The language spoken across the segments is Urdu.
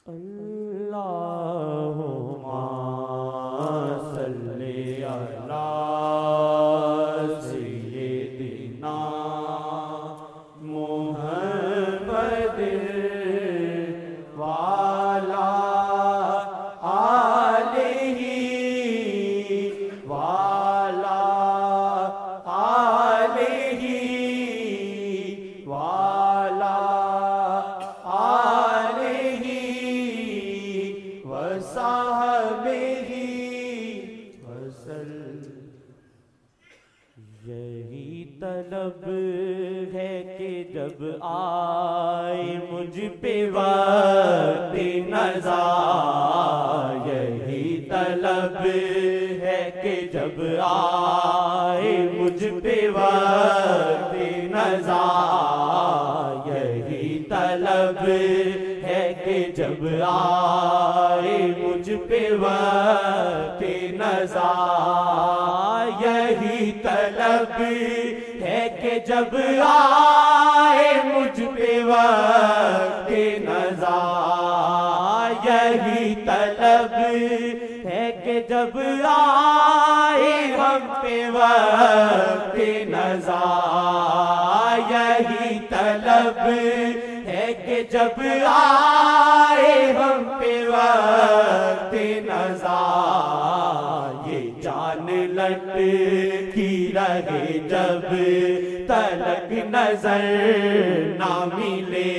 اللہم صلی علی سیدنا محمد وعلی آلہ وعلی آلہ وعلی آلہ وصحبہ وسلم۔ یہی طلب ہے کہ جب آئے مجھ پہ وقت نزا، یہی طلب ہے کہ جب آئے مجھ پہ وقت نزا، یہی طلب ہے کہ جب آئے مجھ پہ وقت نزا، یہی طلب ہے کہ جب آئے مجھ پہ وقت نزا، یہی طلب ہے کہ جب آئے ہم پہ وقت نزا، یہی طلب ہے کہ جب آئے ہم پہ وقت نزا، یہ جان لٹ کی رہے جب تلک نظر نہ ملے،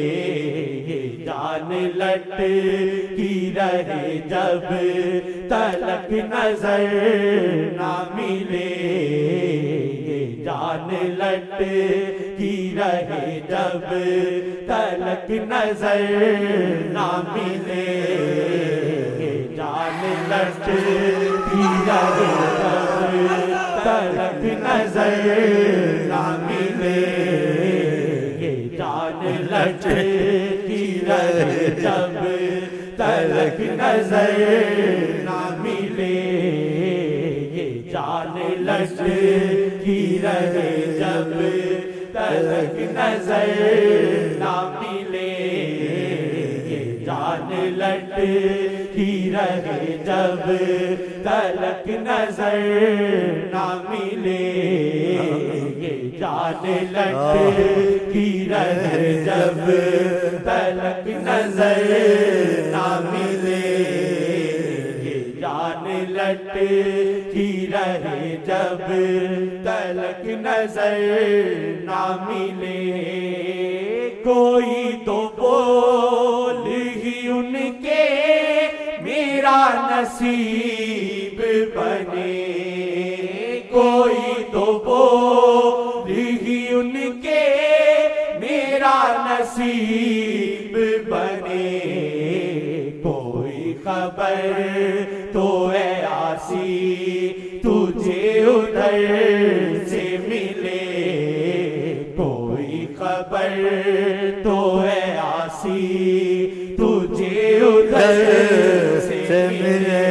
یہ جان لٹ کی رہے جب تلک نظر نہ ملے، یہ جان لٹ کی رہے جب تلک نظر نہ ملے، یہ جان لٹ کی رہے جب تلک نظر نہ ملے، یہ جان لٹ کی رہے جب تلک نظر نہ ملے، یہ جان لٹ کی رہے جب تلک نظر نہ ملے، یہ جان لٹ کی رہے جب تلک نظر نہ ملے، یہ جان لٹ کی رہے جب تلک نظر نہ ملے، یہ جان لٹ کی رہے جب تلک نظر نہ ملے، کوئی تو بول ہی ان کے میرا نصیب بنے، کوئی تو بول ہی ان کے میرا نصیب بنے، کوئی خبر تو اے آسی تجھے ادھر سے ملے، کوئی خبر تو اے آسی تجھے ادھر سے ملے،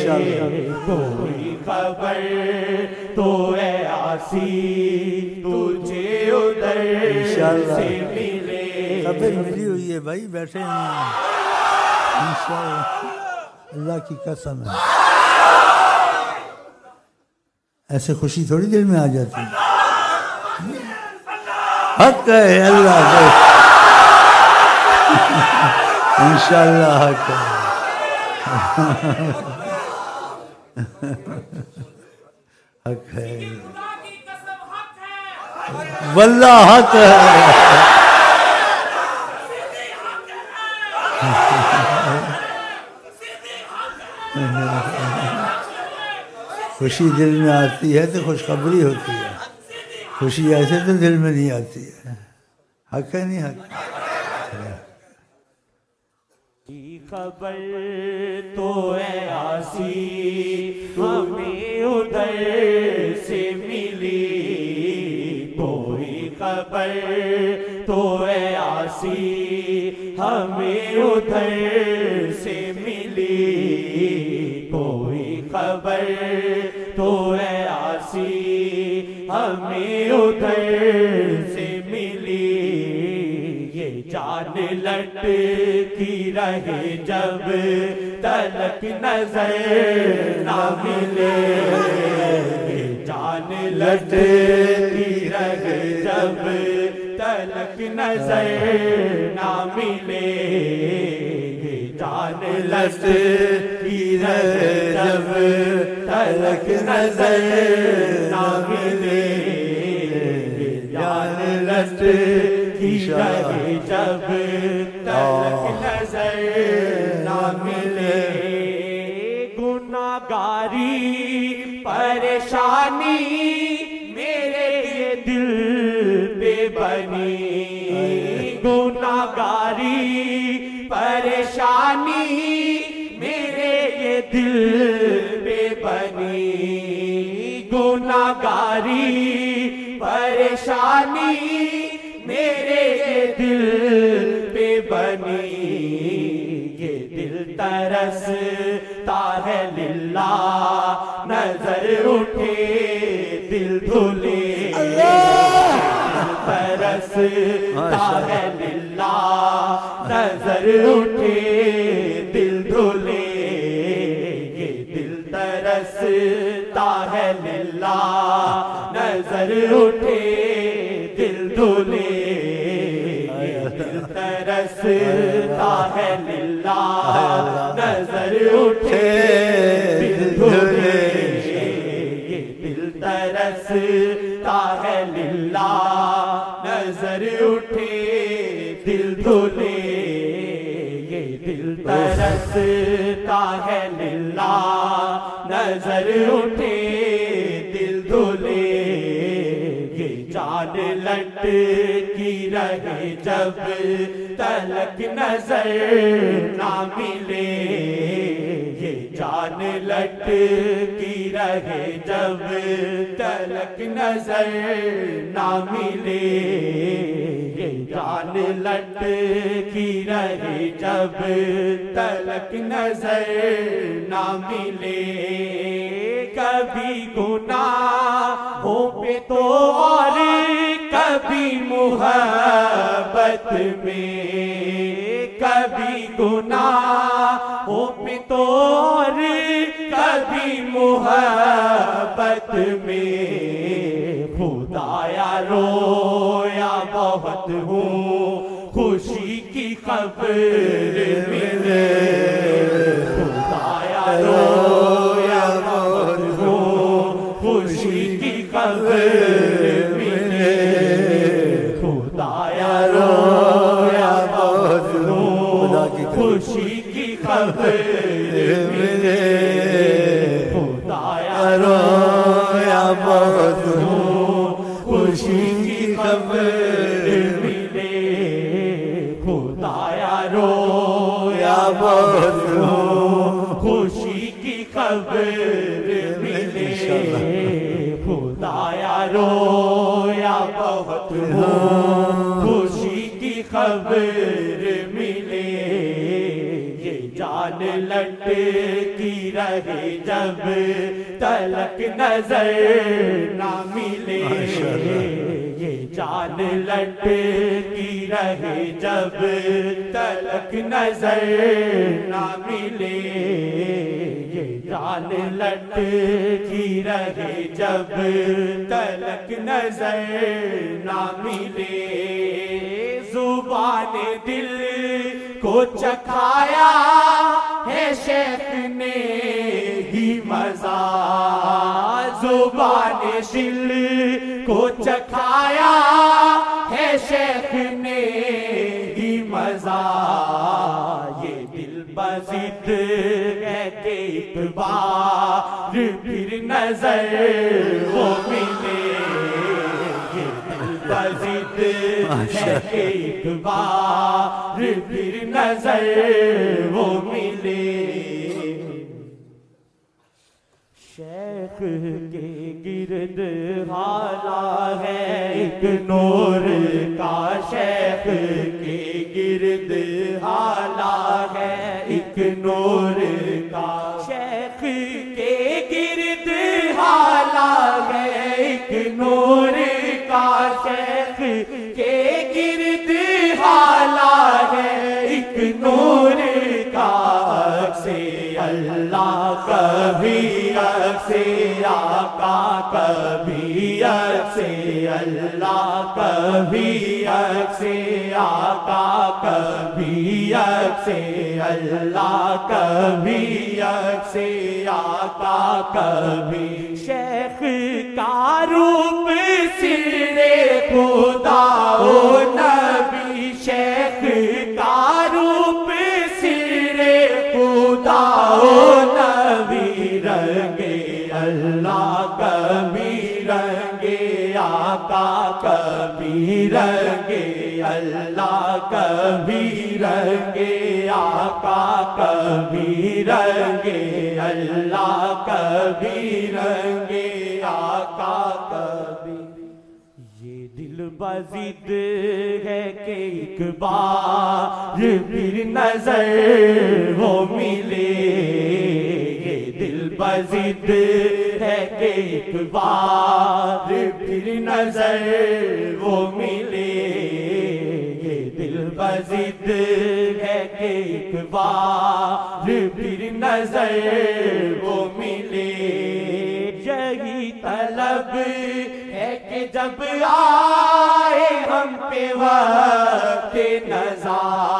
کوئی خبر تو اے آسی تجھے ادھر سے ملے۔ خبر ملی ہوئی ہے بھائی، بیٹھے ہیں انشاءاللہ، اللہ کی قسم ہے، ایسے خوشی تھوڑی دل میں آ جاتی ہے، حق ہے اللہ کے، انشاءاللہ حق ہے، حق ہے، واللہ حق ہے، خوشی دل میں آتی ہے تو خوشخبری ہوتی ہے، خوشی ایسے تو دل میں نہیں آتی ہے، حق ہے نہیں حق؟ خبر تو اے آسی ہمیں ادھر سے ملی، کوئی خبر تو اے آسی ہمیں ادھر سے ملی، کوئی خبر تو اے آسی ہمیں ادھر سے ملی، یہ جان لٹ کی رہے جب تلک نظر نہ ملے، جان لٹکی رہے جب تلک نظر نہ ملے، جان لٹکی رہے جب تلک نظر نہ ملے، جان لٹکی رہے جب تلک نظر نہ ملے، گناہگاری پریشانی میرے یہ دل پہ بنی، گناہگاری پریشانی میرے یہ دل پہ بنی، گناہگاری پریشانی میرے یہ دل پہ بنی، یہ دل ترستا ہے للہ نظر اٹھے دل دھلے، ترستا ہے للہ نظر اٹھے دل دھلے، یہ دل ترستا ہے للہ نظر اٹھے دل دھلے، یہ دل ترستا ہے للہ نظر اٹھے دل دھلے، یہ دل ترستا ہے للہ نظر اٹھے دل دھلے، یہ دل ترستا ہے للہ نظر اٹھے دل دھلے، یہ جان لٹکی رہے جب تلک نظر نہ ملے، یہ جان لٹکی رہے جب تلک نظر نہ ملے، یہ جان لٹکی رہے جب تلک نظر نہ ملے، کبھی گناہوں پہ تو اور کبھی محبت میں، کبھی گناہوں پہ تو اور کبھی محبت میں، خدایا رویا بہت ہوں خوشی کی خبر ملے، خدایا رویا بہت ہوں خوشی کی خبر ملے، خدایا رویا بہت ہوں خوشی کی خبر ملے، خدایا رویا بہت ہوں خوشی کی خبر ملے، خدایا رویا بہت ہوں خوشی کی خبر ملے، خدایا رویا بہت ہوں خوشی کی خبر ملے، یہ جان لٹکی رہے جب تلک نظر نہ ملے، یہ جان لٹکی رہے جب تلک نظر نہ ملے، یہ جان لٹکی رہے جب تلک نظر نہ ملے، زبان دل کو چکھایا ہے شیخ نے ہی مزہ، زبان دل کو چکھایا ہے شیخ نے ہی مزہ، یہ دل بضد ہے کہ ایک بار پھر نظر وہ ملے، یہ دل بضد ہے کہ ایک بار پھر نظر وہ ملے، شیخ کے گرد حالا ہے ایک نور کا، شیخ کے گرد حالا ہے ایک نور کا، شیخ کے گرد حالا ہے ایک نور کا، شیخ کے گرد حالا ہے ایک نور سے آقا کبھی سے اللہ کبھی سے آقا کبھی سے اللہ کبھی سے آقا کبھی شیخ کا روپ سرے خدا و نبی شیخ کا روپ سرے خدا و نبی رنگے اللہ کبھی رنگے آقا کبھی رنگے اللہ کبھی رنگے آقا کبھی رنگے اللہ کبھی رنگے آقا کبھی یہ دل بضد ہے کہ ایک بار پھر نظر وہ ملے یہ دل بضد ہے کہ ایک بار پھر نظر وہ ملے یہ دل بضد ہے کہ ایک بار پھر نظر وہ ملے یہی طلب ہے کہ جب آئے ہم پہ وقت نزا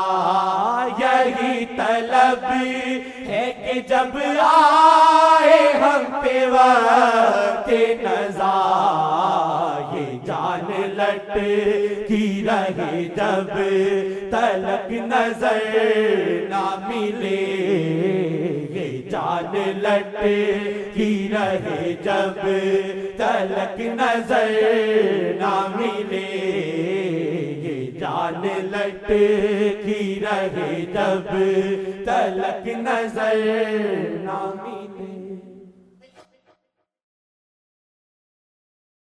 یہی طلب ہے کہ جب آئے ہم پہ وقت نزا یہ جان لٹ کی رہے جب تلک نظر نہ ملے یہ جان لٹ کی رہے جب تلک نظر نہ ملے یہ جان لٹ کی رہے جب تلک نظر نہ ملے